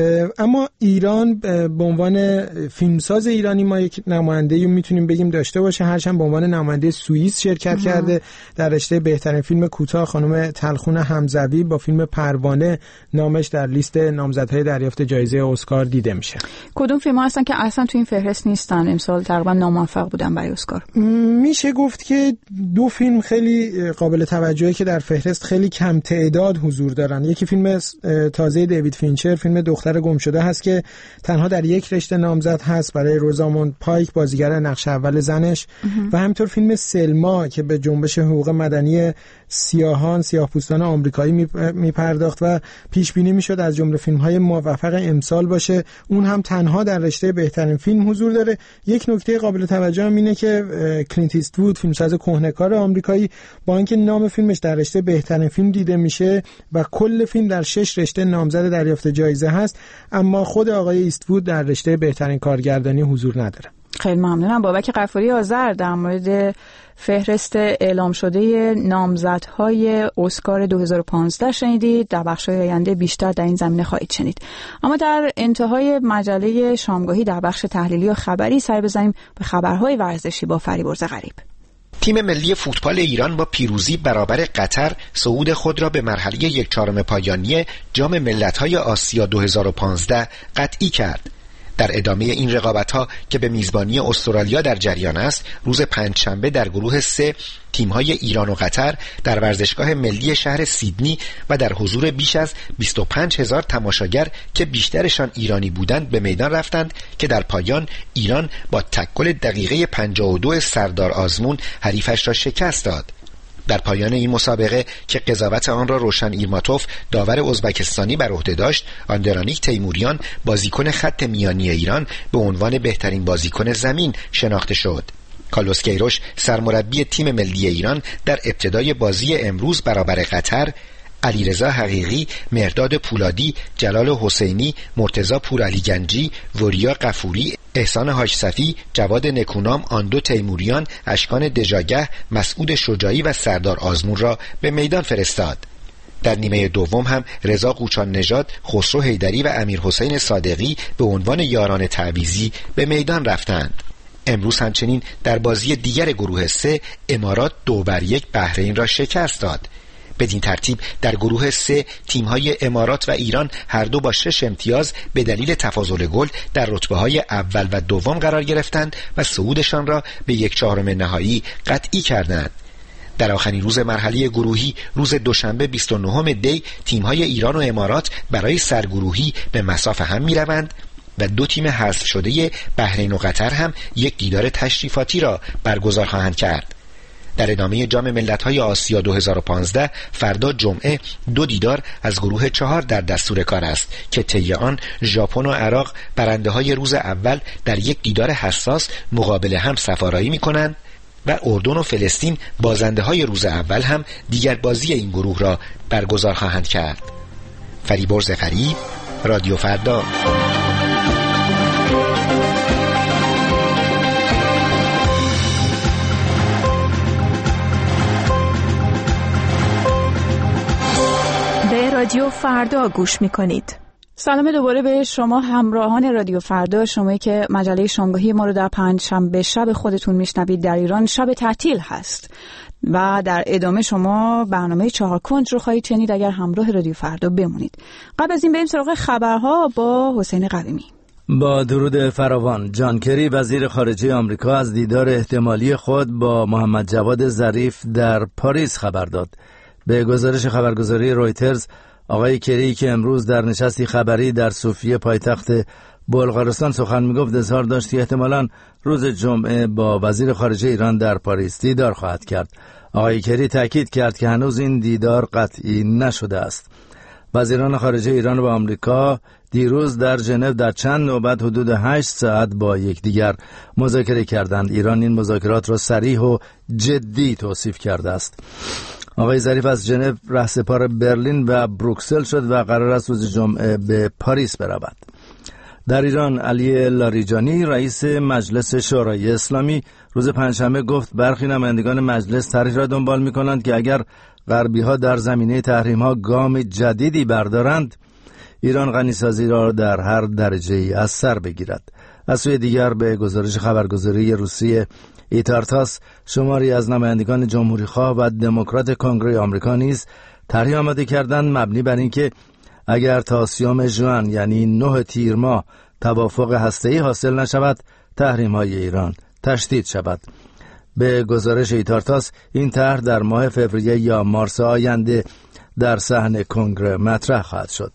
اما ایران به عنوان فیلمساز ایرانی ما یک نماینده‌ای میتونیم بگیم داشته باشه، هرچند به عنوان نماینده سوئیس شرکت اه. کرده. در رشته بهترین فیلم کوتاه خانم تلخون حمزوی با فیلم پروانه نامش در لیست نامزدهای دریافت جایزه اسکار دیده میشه.
کدوم فیلم ها هستن که اصلا تو این فهرست نیستن، امسال تقریبا ناموفق بودن برای اسکار؟
میشه گفت که دو فیلم خیلی قابل توجهه که در فهرست خیلی کم تعداد حضور دارن. یکی فیلم تازه دیوید فینچر، فیلم دختر گم شده هست که تنها در یک رشته نامزد هست برای روزاموند پایک، بازیگر نقش اول زنش، و همینطور فیلم سلما که به جنبش حقوق مدنی سیاهان سیاه‌پوستان آمریکایی میپرداخت و پیش بینی میشد از جمله فیلم‌های موفق امسال باشه، اون هم تنها در رشته بهترین فیلم حضور داره. یک نکته قابل توجه هم اینه که کلینت ایستوود، فیلمساز کهنه‌کار آمریکایی، با اینکه نام فیلمش در رشته بهترین فیلم دیده میشه و کل فیلم در شش رشته نامزد دریافت جایزه هست، اما خود آقای ایستوود در رشته بهترین کارگردانی حضور نداره.
خیلی ممنونم. بابک غفوری آذر در مورد فهرست اعلام شده نامزدهای اسکار دو هزار و پانزده شنیدید. در بخش‌های آینده بیشتر در این زمینه خواهید شنید. اما در انتهای مجله شامگاهی در بخش تحلیلی و خبری سر بزنیم به خبرهای ورزشی با فریبرز غریب.
تیم ملی فوتبال ایران با پیروزی برابر قطر صعود خود را به مرحله یک چهارم پایانی جام ملت‌های آسیا دو هزار و پانزده قطعی کرد. در ادامه این رقابت‌ها که به میزبانی استرالیا در جریان است، روز پنجشنبه در گروه سه تیم‌های ایران و قطر در ورزشگاه ملی شهر سیدنی و در حضور بیش از بیست و پنج هزار تماشاگر که بیشترشان ایرانی بودند به میدان رفتند که در پایان ایران با تکل دقیقه پنجاه و دو سردار آزمون حریفش را شکست داد. در پایان این مسابقه که قضاوت آن را روشن ایرماتوف داور ازبکستانی بر عهده داشت، آندرانیک تیموریان بازیکن خط میانی ایران به عنوان بهترین بازیکن زمین شناخته شد. کارلوس کیروش سرمربی تیم ملی ایران در ابتدای بازی امروز برابر قطر، علیرضا حقیقی، مهرداد پولادی، جلال حسینی، مرتضی پورعلی گنجی، وریا غفوری، احسان حاج صفی، جواد نکونام، آندو تیموریان، اشکان دژاگه، مسعود شجاعی و سردار آزمون را به میدان فرستاد. در نیمه دوم هم رضا قوچان نژاد، خسرو حیدری و امیر حسین صادقی به عنوان یاران تعویضی به میدان رفتند. امروز همچنین در بازی دیگر گروه سه امارات دو بر یک بحرین را شکست داد. بدین ترتیب در گروه سه تیم‌های امارات و ایران هر دو با شش امتیاز به دلیل تفاضل گل در رتبه‌های اول و دوم قرار گرفتند و صعودشان را به یک چهارم نهایی قطعی کردند. در آخرین روز مرحله گروهی روز دوشنبه بیست و نهم دی تیم‌های ایران و امارات برای سرگروهی به مصاف هم می‌روند و دو تیم حذف شده بحرین و قطر هم یک دیدار تشریفاتی را برگزار خواهند کرد. در ادامه جام ملت‌های آسیا دو هزار و پانزده فردا جمعه دو دیدار از گروه چهار در دستور کار است که طی آن ژاپن و عراق برنده‌های روز اول در یک دیدار حساس مقابل هم سفارایی می‌کنند و اردن و فلسطین بازنده‌های روز اول هم دیگر بازی این گروه را برگزار خواهند کرد. فریبرز فریب، رادیو فردا.
به رادیو فردا گوش می‌کنید.
سلام دوباره به شما همراهان رادیو فردا، شمایی که مجله شامگاهی ما رو در پنج شنبه شب خودتون میشنوید. در ایران شب تعطیل هست و در ادامه شما برنامه چهار کنج رو خواهید شنید اگر همراه رادیو فردا بمونید. قبل از این بریم سراغ خبرها با حسین قویمی.
با درود فراوان، جان کری وزیر خارجه آمریکا از دیدار احتمالی خود با محمد جواد ظریف در پاریس خبر داد. به گزارش خبرگزاری رویترز، آقای کری که امروز در نشستی خبری در صوفیه پایتخت بلغارستان سخن میگفت، اظهار داشت که احتمالاً روز جمعه با وزیر خارجه ایران در پاریس دیدار خواهد کرد. آقای کری تاکید کرد که هنوز این دیدار قطعی نشده است. وزیران خارجه ایران و آمریکا دیروز در ژنو در چند نوبت حدود هشت ساعت با یکدیگر مذاکره کردند. ایران این مذاکرات را صریح و جدی توصیف کرده است. آقای ظریف از ژنو رهسپار برلین و بروکسل شد و قرار است روز جمعه به پاریس برود. در ایران علی لاریجانی رئیس مجلس شورای اسلامی روز پنجشنبه گفت برخی نمایندگان مجلس طرحی را دنبال می‌کنند که اگر غربی‌ها در زمینه تحریم‌ها گام جدیدی بردارند، ایران غنیسازی را در هر درجه‌ای از سر بگیرد. از سوی دیگر به گزارش خبرگزاری روسیه ایتارتاس، شماری از نمایندگان جمهوری‌خواه و دموکرات کنگره آمریکا نیز طرحی آماده کردند مبنی بر اینکه اگر تا سیوم ژوئن یعنی نه تیر ماه توافق هسته‌ای حاصل نشود، تحریم‌های ایران تشدید شود. به گزارش ایتارتاس این طرح در ماه فوریه یا مارس آینده در صحن کنگره مطرح خواهد شد.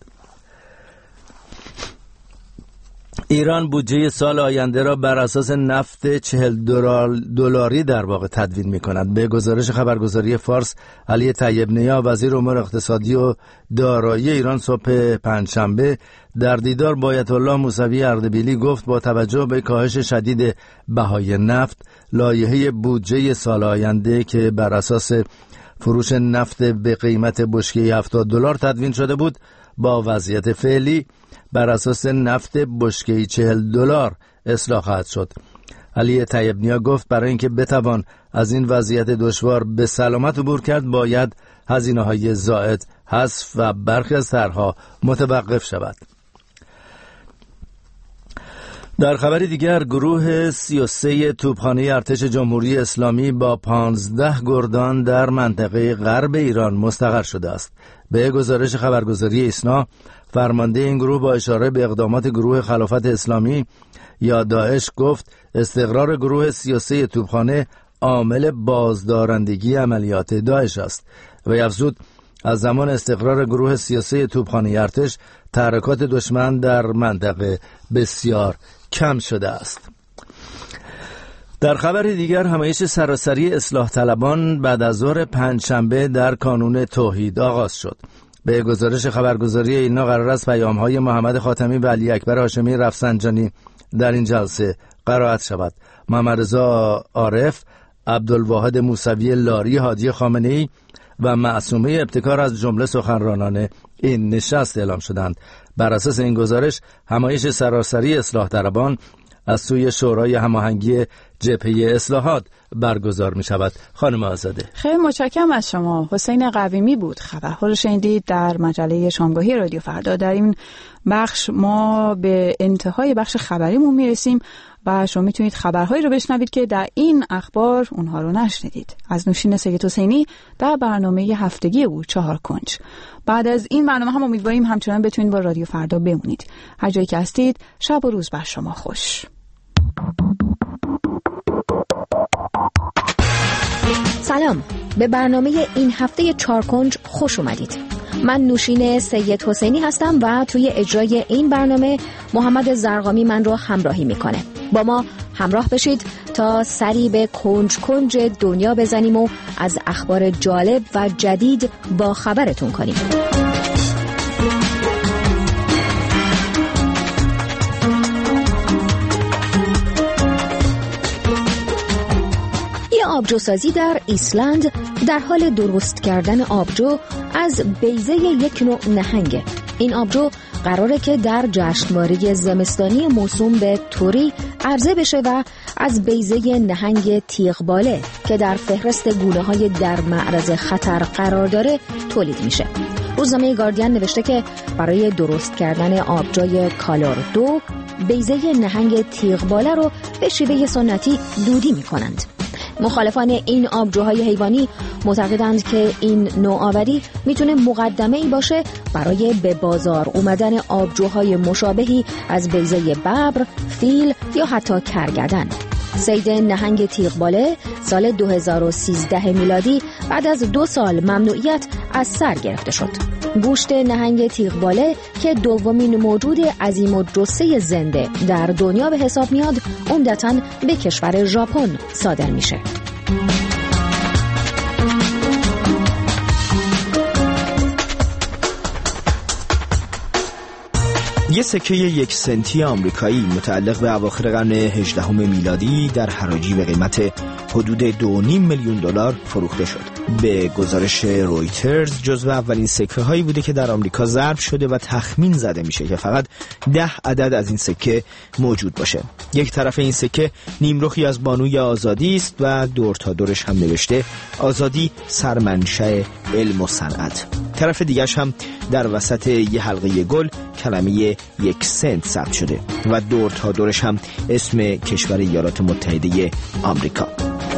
ایران بودجه سال آینده را بر اساس نفت چهل دلاری در واقع تدوین می کند. به گزارش خبرگزاری فارس، علی طیب نیا وزیر امور اقتصادی و دارایی ایران صبح پنجشنبه در دیدار با آیت الله موسوی اردبیلی گفت با توجه به کاهش شدید بهای نفت، لایحه بودجه سال آینده که بر اساس فروش نفت به قیمت بشکه هفتاد دلار تدوین شده بود، با وضعیت فعلی بر اساس نفت بشکه‌ای چهل دلار اصلاح خواهد شد. علی طیب نیا گفت برای اینکه بتوان از این وضعیت دشوار به سلامت عبور کرد، باید هزینه‌های زائد حذف و برخی از طرح‌ها متوقف شود. در خبر دیگر، گروه سی و سه توپخانه ارتش جمهوری اسلامی با پانزده گردان در منطقه غرب ایران مستقر شده است. به گزارش خبرگزاری ایسنا، فرمانده این گروه با اشاره به اقدامات گروه خلافت اسلامی یا داعش گفت استقرار گروه سی و سه توپخانه عامل بازدارندگی عملیات داعش است و افزود از زمان استقرار گروه سی و سه توپخانه ارتش تحرکات دشمن در منطقه بسیار کم شده است. در خبر دیگر، همایش سراسری اصلاح طلبان بعد از ظهر پنجشنبه در کانون توحید آغاز شد. به گزارش خبرگزاری اینا قرار است پیام‌های محمد خاتمی و علی اکبر هاشمی رفسنجانی در این جلسه قرائت شود. محمد رضا عارف، عبدالواحد موسوی لاری، هادی خامنه‌ای و معصومه ابتکار از جمله سخنرانان این نشست اعلام شدند. بر اساس این گزارش، همایش سراسری اصلاح طلبان از سوی شورای هماهنگی جبهه اصلاحات برگزار می شود. خانم آزاده،
خیلی متشکرم از شما. حسین قویمی بود. خبرها رو شنیدید در مجله شامگاهی رادیو فردا. در این بخش ما به انتهای بخش خبریمون می رسیم و شما میتونید خبرهایی رو بشنوید که در این اخبار اونها رو نشنیدید. از نوشین سید حسینی در برنامه هفتگی او چهار کنج. بعد از این برنامه هم امیدواریم همچنان بتونید با رادیو فردا بمونید. هر جایی که هستید شب و روز بر شما خوش.
سلام، به برنامه این هفته چهار کنج خوش اومدید. من نوشین سید حسینی هستم و توی اجرای این برنامه محمد زرقامی من رو همراهی میکنه. با ما همراه بشید تا سری به کنج کنج دنیا بزنیم و از اخبار جالب و جدید با خبرتون کنیم. آبجوسازی در ایسلند در حال درست کردن آبجو از بیضه یک نوع نهنگه. این آبجو قراره که در جشنواره زمستانی موسوم به توری عرضه بشه و از بیضه نهنگ تیغباله که در فهرست گونه‌های در معرض خطر قرار داره تولید میشه. روزنامه گاردین نوشته که برای درست کردن آبجوی کالور دو بیضه نهنگ تیغباله رو به شیوه سنتی دودی میکنند. مخالفان این آبجوهای حیوانی معتقدند که این نوآوری میتونه مقدمه‌ای باشه برای به بازار اومدن آبجوهای مشابهی از بیضه ببر، فیل یا حتی کرگدن. صید نهنگ تیغباله سال دو هزار و سیزده میلادی بعد از دو سال ممنوعیت از سر گرفته شد. گوشت نهنگ تیغباله که دومین موجود عظیم الجثه زنده در دنیا به حساب میاد، عمدتاً به کشور ژاپن صادر میشه.
یه سکه یک سنتی آمریکایی متعلق به اواخر قرن هجدهم میلادی در حراجی به قیمت حدود دو و نیم میلیون دلار فروخته شد. به گزارش رویترز جزو اولین سکه هایی بوده که در آمریکا ضرب شده و تخمین زده میشه که فقط ده عدد از این سکه موجود باشه. یک طرف این سکه نیمرخی از بانوی آزادی است و دور تا دورش هم نوشته آزادی سرمنشأ علم و صنعت. طرف دیگرش هم در وسط یه حلقه گل کلمه یک سنت ثبت شده و دور تا دورش هم اسم کشور ایالات متحده آمریکا.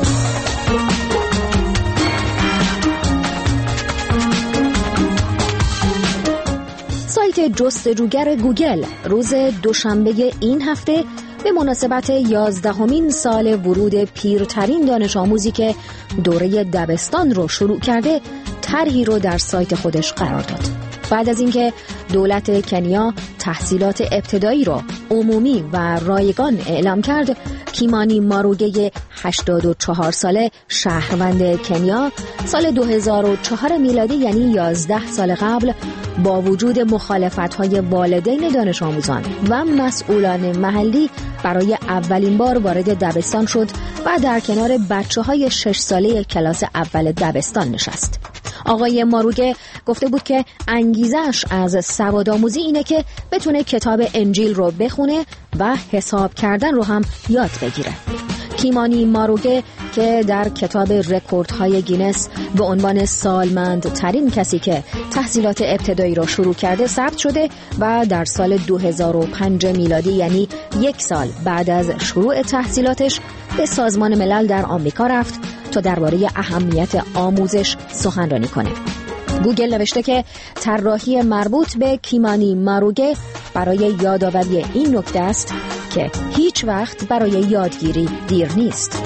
سایت جستجوگر گوگل روز دوشنبه این هفته به مناسبت یازدهمین سال ورود پیرترین دانش آموزی که دوره دبستان رو شروع کرده طرحی رو در سایت خودش قرار داد. بعد از اینکه دولت کنیا تحصیلات ابتدایی را عمومی و رایگان اعلام کرد، کیمانی ماروگه هشتاد و چهار ساله شهروند کنیا سال دو هزار و چهار میلادی، یعنی یازده سال قبل، با وجود مخالفت‌های والدین دانش آموزان و مسئولان محلی برای اولین بار وارد دبستان شد و در کنار بچه‌های شش ساله کلاس اول دبستان نشست. آقای ماروگه گفته بود که انگیزش از سوادآموزی اینه که بتونه کتاب انجیل رو بخونه و حساب کردن رو هم یاد بگیره. کیمانی ماروگه که در کتاب رکوردهای گینس به عنوان سالمندترین کسی که تحصیلات ابتدایی را شروع کرده ثبت شده و در سال دو هزار و پنج میلادی، یعنی یک سال بعد از شروع تحصیلاتش، به سازمان ملل در آمریکا رفت تا درباره اهمیت آموزش سخنرانی کنه. گوگل نوشته که طراحی مربوط به کیمانی ماروگه برای یادآوری این نکته است که هیچ وقت برای یادگیری دیر نیست.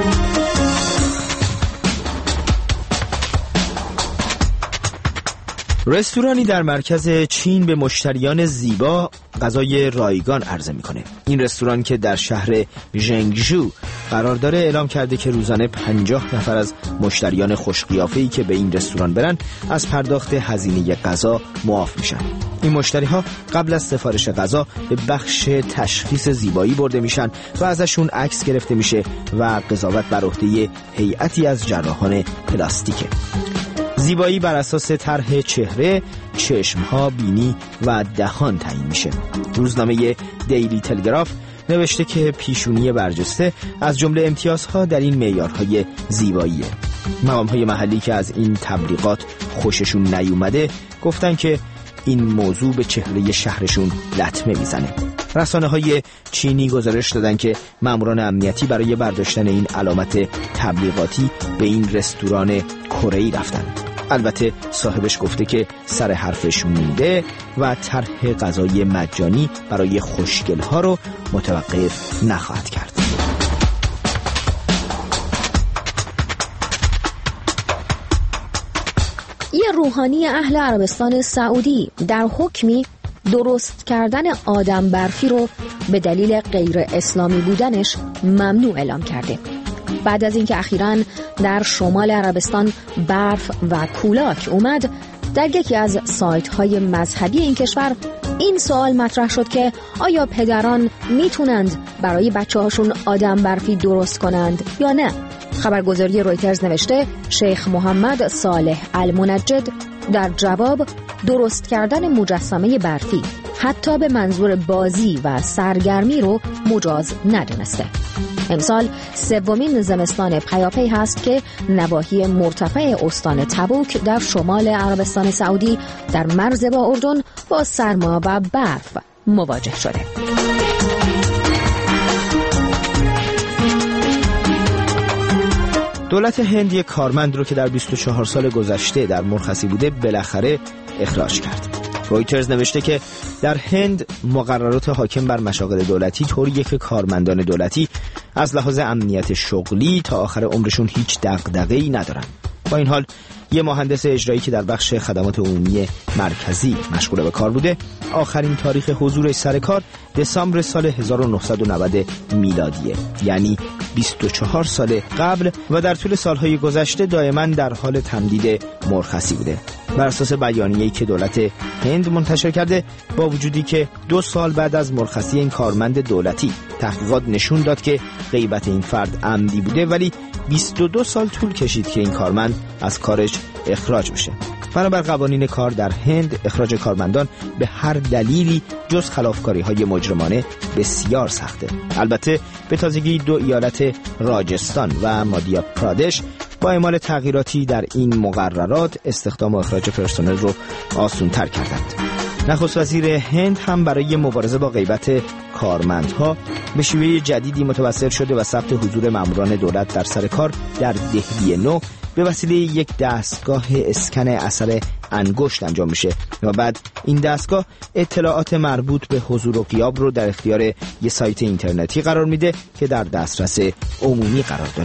رستورانی در مرکز چین به مشتریان زیبا غذای رایگان عرضه میکنه. این رستوران که در شهر ژنگژو قرار داره اعلام کرده که روزانه پنجاه نفر از مشتریان خوشقیافه‌ای که به این رستوران برن از پرداخت هزینه غذا معاف میشن. این مشتری ها قبل از سفارش غذا به بخش تشخیص زیبایی برده میشن و ازشون عکس گرفته میشه و قضاوت بر عهده هیئتی از جراحان پلاستیکه. زیبایی بر اساس طرح چهره، چشمها، بینی و دهان تعیین میشه. روزنامه دیلی تلگراف نوشته که پیشونی برجسته از جمله امتیازها در این معیارهای زیباییه. مقامهای محلی که از این تبلیغات خوششون نیومده گفتن که این موضوع به چهره شهرشون لطمه میزنه.
رسانه‌های چینی گزارش دادند که ماموران امنیتی برای برداشتن این علامت تبلیغاتی به این رستوران کره‌ای رفتند. البته صاحبش گفته که سر حرفش مونده و طرح غذای مجانی برای خوشگل‌ها رو متوقف نخواهد کرد.
یه روحانی اهل عربستان سعودی در حکمی درست کردن آدم برفی رو به دلیل غیر اسلامی بودنش ممنوع اعلام کرده. بعد از اینکه اخیراً در شمال عربستان برف و کولاک اومد، در یکی از سایت‌های مذهبی این کشور این سوال مطرح شد که آیا پدران میتونند برای بچه‌هاشون آدم برفی درست کنند یا نه؟ خبرگزاری رویترز نوشته شیخ محمد صالح المنجد در جواب درست کردن مجسمه برفی حتی به منظور بازی و سرگرمی رو مجاز ندونسته. امسال سومین زمستان پیاپی هست که نواحی مرتفع استان تبوک در شمال عربستان سعودی در مرز با اردن با سرما و برف مواجه شده.
دولت هند یک کارمند رو که در بیست و چهار سال گذشته در مرخصی بوده بالاخره اخراج کرد. رویترز نوشته که در هند مقررات حاکم بر مشاغل دولتی طوریه که کارمندان دولتی از لحاظ امنیت شغلی تا آخر عمرشون هیچ دغدغه‌ای ندارن. با این حال یه مهندس اجرایی که در بخش خدمات عمومی مرکزی مشغول به کار بوده، آخرین تاریخ حضورش سر کار دسامبر سال هزار و نهصد و نود میلادیه، یعنی بیست و چهار سال قبل، و در طول سالهای گذشته دائما در حال تمدید مرخصی بوده. بر اساس بیانیه‌ای که دولت هند منتشر کرده، با وجودی که دو سال بعد از مرخصی این کارمند دولتی تحقیقات نشون داد که غیبت این فرد عمدی بوده، ولی بیست و دو سال طول کشید که این کارمند از کارش اخراج بشه. بنابر قوانین کار در هند، اخراج کارمندان به هر دلیلی جز خلافکاری‌های مجرمانه بسیار سخته. البته به تازگی دو ایالت راجستان و مادیا پرادش با اعمال تغییراتی در این مقررات استخدام و اخراج پرسنل رو آسان‌تر کردند. نخست وزیر هند هم برای مبارزه با غیبت کارمندها به شیوه جدیدی متوسل شده و ثبت حضور ماموران دولت در سر کار در دهلی نو به وسیله یک دستگاه اسکن اثر انگشت انجام میشه و بعد این دستگاه اطلاعات مربوط به حضور و غیاب رو در اختیار یک سایت اینترنتی قرار میده که در دسترس عمومی قرار داره.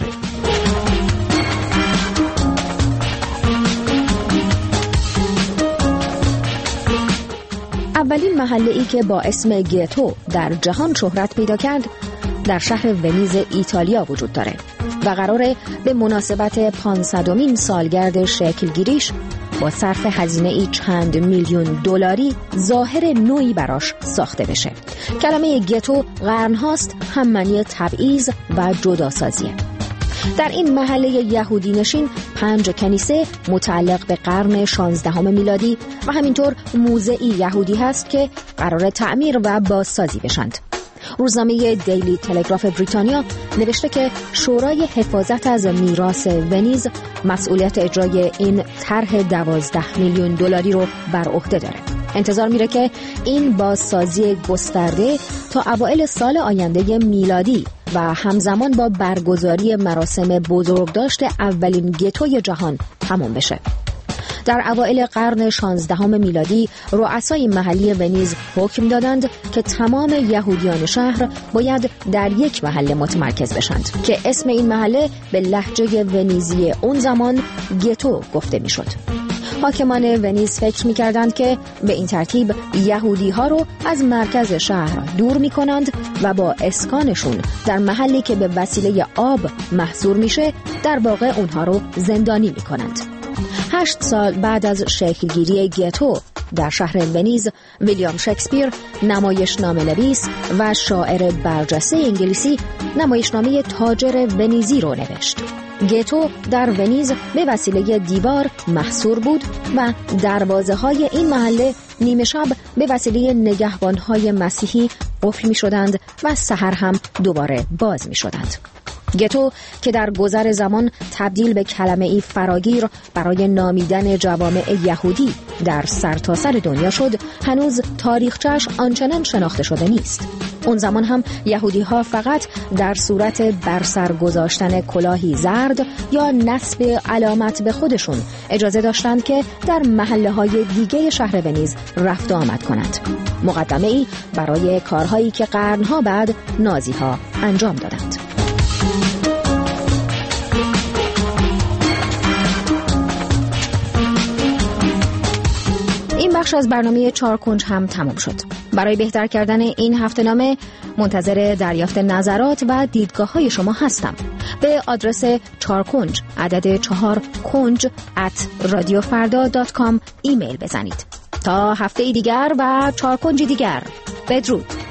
اولین محله‌ای که با اسم گتو در جهان شهرت پیدا کرد در شهر ونیز ایتالیا وجود داره و قراره به مناسبت پانصدمین سالگرد شکلگیریش با صرف هزینه‌ای چند میلیون دلاری ظاهر نوعی براش ساخته بشه. کلمه گتو قرن‌هاست هم معنی تبعیض و جداسازیه. در این محله یهودی نشین پنج کنیسه متعلق به قرن شانزدهم میلادی و همینطور موزه‌ای یهودی هست که قرار تعمیر و بازسازی بشند. روزنامه دیلی تلگراف بریتانیا نوشته که شورای حفاظت از میراث ونیز مسئولیت اجرای این طرح دوازده میلیون دلاری رو بر عهده داره. انتظار میره که این بازسازی گسترده تا اوایل سال آینده میلادی و همزمان با برگزاری مراسم بزرگداشت اولین گتوی جهان تمام بشه. در اوایل قرن شانزدهم میلادی رؤسای محلی ونیز حکم دادند که تمام یهودیان شهر باید در یک محله متمرکز بشند که اسم این محله به لهجه ونیزی اون زمان گتو گفته میشد. حاکمان ونیز فکر می‌کردند که به این ترتیب یهودی‌ها رو از مرکز شهر دور می‌کنند و با اسکانشون در محلی که به وسیله آب محصور میشه در واقع اونها رو زندانی می‌کنند. هشت سال بعد از شکلگیری گتو در شهر ونیز، ویلیام شکسپیر نمایشنامه نویس و شاعر برجسته انگلیسی نمایشنامه تاجر ونیزی رو نوشت. گتو در ونیز به وسیله دیوار محصور بود و دروازه های این محله نیمه شب به وسیله نگهبان های مسیحی قفل می شدند و سحر هم دوباره باز می شدند. گتو که در گذر زمان تبدیل به کلمه‌ای فراگیر برای نامیدن جوامع یهودی در سرتاسر سر دنیا شد، هنوز تاریخچه‌اش آنچنان شناخته شده نیست. اون زمان هم یهودی ها فقط در صورت بر سر گذاشتن کلاهی زرد یا نصب علامت به خودشون اجازه داشتند که در محله های دیگه شهر ونیز رفت آمد کنند. مقدمه ای برای کارهایی که قرنها بعد نازی ها انجام دادند. این بخش از برنامه چهار کنج هم تمام شد. برای بهتر کردن این هفته‌نامه منتظر دریافت نظرات و دیدگاه های شما هستم. به آدرس چهار کنج عدد چهار کنج ات رادیو فردا دات کام ایمیل بزنید. تا هفته دیگر و چهار کنج دیگر، بدرود.